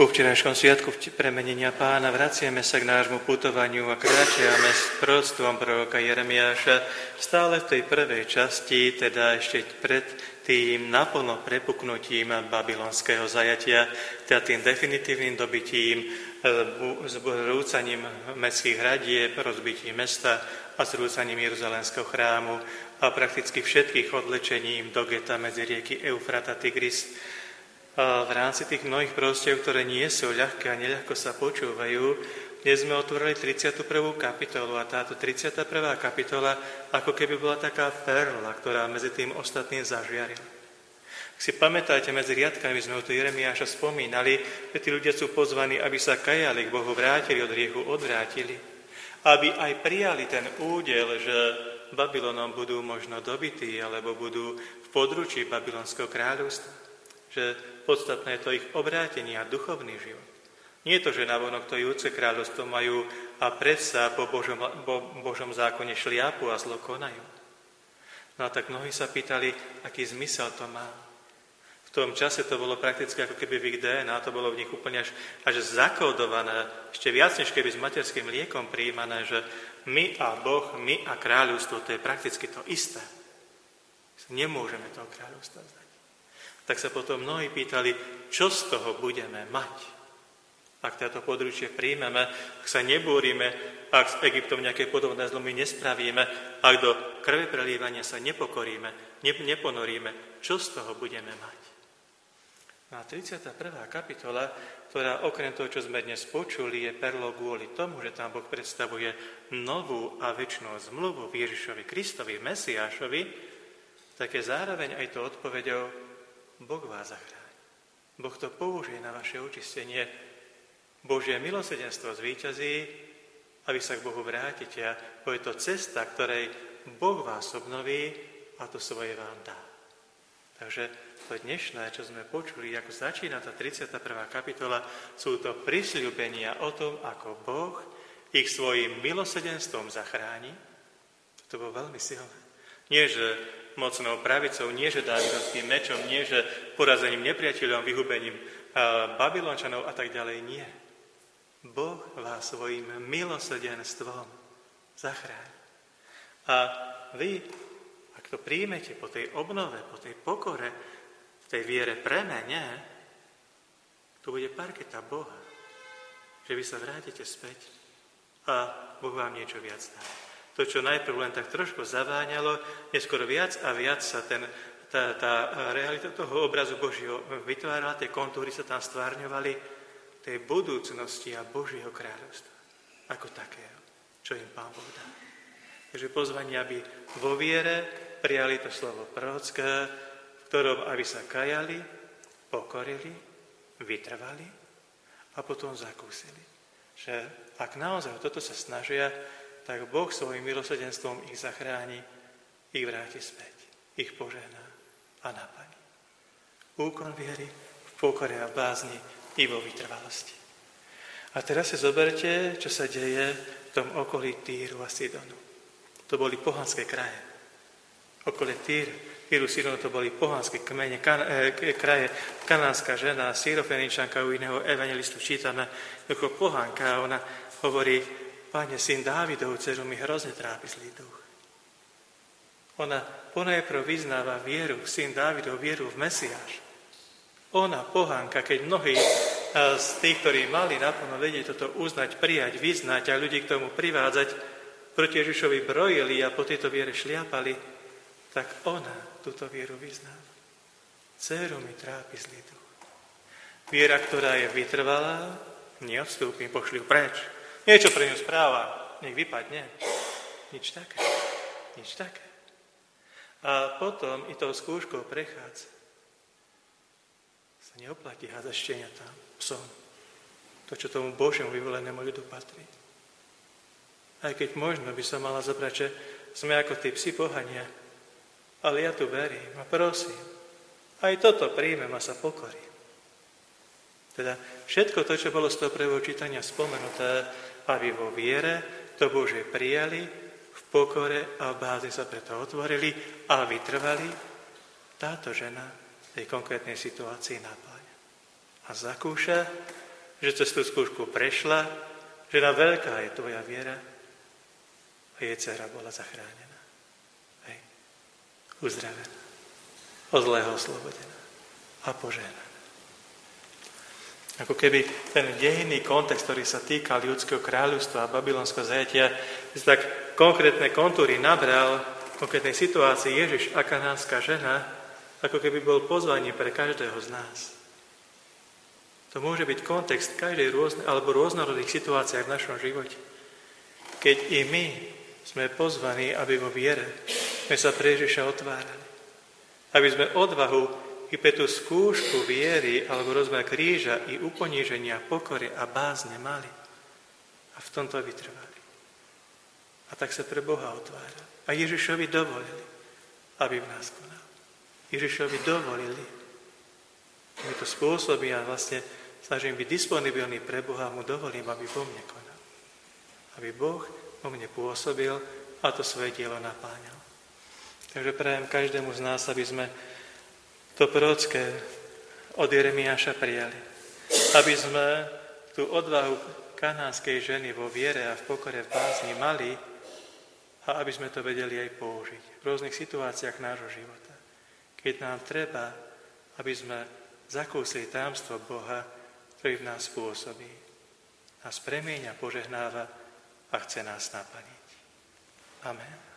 Po včerajšom sviatku premenenia Pána vraciame sa k nášmu putovaniu a kráčiame s proroctvom proroka Jeremiáša stále v tej prvej časti, teda ešte pred tým naplno prepuknutím babylonského zajatia, teda tým definitívnym dobitím, zrúcaním mestských hradieb, rozbitím mesta a zrúcaním Jeruzalémskeho chrámu a prakticky všetkých odlečením do geta medzi rieky Eufrat a Tigris. A v rámci tých mnohých prostiev, ktoré nie sú ľahké a neľahko sa počúvajú, dnes sme otvorili 31. kapitolu a táto 31. kapitola ako keby bola taká perla, ktorá medzi tým ostatným zažiarila. Ak si pamätáte, medzi riadkami sme u Jeremiáša spomínali, že tí ľudia sú pozvaní, aby sa kajali k Bohu, vrátili od hriechu, odvrátili, aby aj prijali ten údel, že Babylonom budú možno dobití alebo budú v područí Babylonského kráľovstva. Že podstatné je to ich obrátenie a duchovný život. Nie je to, že navonok to judské kráľovstvo majú a predsa po Božom zákone šliapu a zlo konajú. No a tak mnohí sa pýtali, aký zmysel to má. V tom čase to bolo prakticky ako keby v ich DNA, to bolo v nich úplne až zakódované, ešte viac než keby s materským mliekom prijímané, že my a Boh, my a kráľovstvo, to je prakticky to isté. Nemôžeme toho kráľovstva vzdať. Tak sa potom mnohí pýtali, čo z toho budeme mať. Ak táto područie príjmeme, ak sa nebúrime, ak s Egyptom nejaké podobné zlomy nespravíme, ak do krve prelívania sa nepokoríme, neponoríme, čo z toho budeme mať. A 31. kapitola, ktorá okrem toho, čo sme dnes počuli, je perlou kvôli tomu, že tam Boh predstavuje novú a večnú zmluvu v Ježišovi Kristovi, Mesiášovi, tak je zároveň aj to odpoveďou, Boh vás zachráni. Boh to použije na vaše očistenie. Božie milosrdenstvo zvíťazí a vy sa k Bohu vrátite. A je to cesta, ktorej Boh vás obnoví a to svoje vám dá. Takže to dnešné, čo sme počuli, ako začína tá 31. kapitola, sú to prisľúbenia o tom, ako Boh ich svojim milosrdenstvom zachráni. To bolo veľmi silné. Nie, že mocnou pravicou, nie že dávidovským mečom, nie že porazením nepriateľom, vyhubením Babylončanov a tak ďalej, nie. Boh vás svojím milosrdenstvom zachráni. A vy, ak to príjmete po tej obnove, po tej pokore, v tej viere premene, to bude parketa Boha, že vy sa vrátite späť a Boh vám niečo viac dá. To, čo najprv len tak trošku zaváňalo, neskôr viac a viac sa tá realita toho obrazu Božieho vytvárala, tie kontúry sa tam stvárňovali tej budúcnosti a Božieho kráľovstva. Ako takého, čo im Pán Boh dá. Takže pozvanie, aby vo viere prijali to slovo prorocké, v ktorom aby sa kajali, pokorili, vytrvali a potom zakúsili. Že ak naozaj toto sa snažia, tak Boh svojim milosrdenstvom ich zachráni, ich vráti späť, ich požehná a naplní. Úkon viery v pokore a v bázni i vo vytrvalosti. A teraz si zoberte, čo sa deje v tom okolí Týru a Sidonu. To boli pohanské kraje. Okolie Týru, Sidonu to boli pohanské kmene, kraje. Kanánska žena, Sýrofeničanka, u iného evangelistu čítame, ako pohanka, ona hovorí, Pane, syn Dávidov, dceru, mi hrozne trápi zlý duch. Ona ponajprv vyznáva vieru, syn Dávidov, vieru v Mesiáš. Ona, pohánka, keď mnohí z tých, ktorí mali naplno vedieť toto uznať, prijať, vyznať a ľudí k tomu privádzať, proti Ježišovi brojili a po tejto viere šliapali, tak ona túto vieru vyznáva. Dceru, mi trápi zlý duch. Viera, ktorá je vytrvalá, neodstúpim, pošli ju preč. Niečo pre ňu správa, nech vypadne. Nič také. Nič také. A potom i tou skúškou prechádza. Sa neoplatí házať šteniatám, psom. To, čo tomu Božiemu vyvolenému ľudu patrí. Aj keď možno by sa mala zobrať, že sme ako tí psi pohania, ale ja tu verím a prosím. Aj toto príjmem a sa pokorím. Teda všetko to, čo bolo z toho prvého čítania spomenuté, aby vo viere to Bože prijali, v pokore a v bázi sa preto otvorili a vytrvali, táto žena tej konkrétnej situácii napája. A zakúša že cez tú skúšku prešla, že na veľká je tvoja viera a jej dcera bola zachránená. Hej. Uzdravená. Od zlého oslobodená a požehnaná. Ako keby ten dejinný kontext, ktorý sa týkal ľudského kráľovstva a babylonského zajatia, tak konkrétne kontúry nabral v konkrétnej situácii Ježiš a kanánska žena, ako keby bol pozvaním pre každého z nás. To môže byť kontext každej alebo rôznorodných situáciách v našom živote. Keď i my sme pozvaní, aby vo viere sme sa pre Ježiša otvárali. Aby sme odvahu i pre tú skúšku viery alebo rozmer kríža i uponíženia, pokory a bázne mali. A v tomto vytrvali. A tak sa pre Boha otvárali. A Ježišovi dovolili, aby v nás konal. Ježišovi dovolili. Mi to spôsobí a vlastne snažím byť disponibilný pre Boha, mu dovolím, aby vo mne konal. Aby Boh vo mne pôsobil a to svoje dielo napáňal. Takže prajem každému z nás, aby sme to prorocké od Jeremiáša prijali. Aby sme tú odvahu kanánskej ženy vo viere a v pokore, v bázni mali a aby sme to vedeli aj použiť v rôznych situáciách nášho života. Keď nám treba, aby sme zakúsili tajomstvo Boha, ktorý v nás pôsobí. Nás premieňa, požehnáva a chce nás naplniť. Amen.